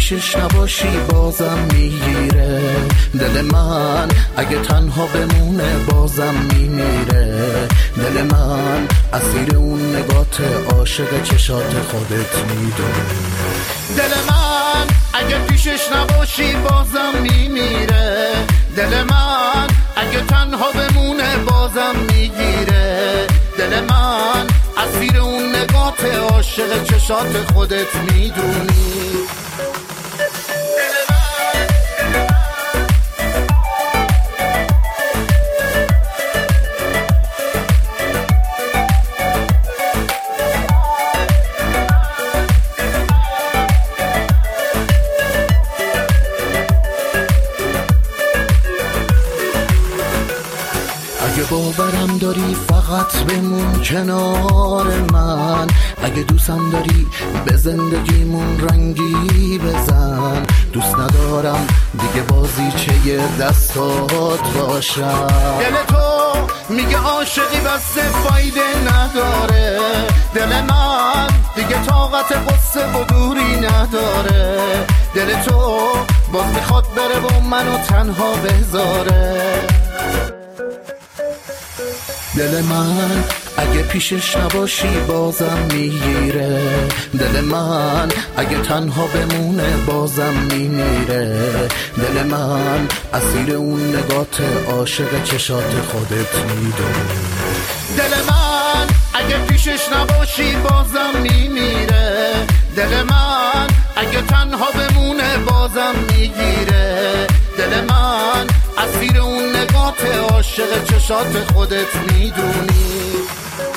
پیشش نباشی بازم میگیره دل من، اگه تنها بمونه بازم میمیره دل من، اسیر اون نگات عاشق چشات خودت میدونی. دل من اگه پیشش نباشی بازم میمیره دل من، اگه تنها بمونه بازم میگیره دل من، اسیر اون نگات عاشق چشات خودت میدونی. اگه باورم داری فقط بمون کنار من، اگه دوستم داری به زندگیمون رنگی بزن. دوست ندارم دیگه بازیچه دستات باشم. دل تو میگه عاشقی بس فایده نداره، دل من دیگه طاقت قصه و دوری نداره. دل تو باز میخواد بره و منو تنها بذاره. دل من اگه پیشش نباشی بازم میگیره دل من، اگه تنها بمونه بازم میمیره دل من، اسیر اون نگات عاشق چشات خودت میدونی. دل من اگه پیشش نباشی بازم میمیره دل من، اگه تنها بمونه بازم میگیره دل من، اسیر اون نگات عاشق چشات خودت میدونی.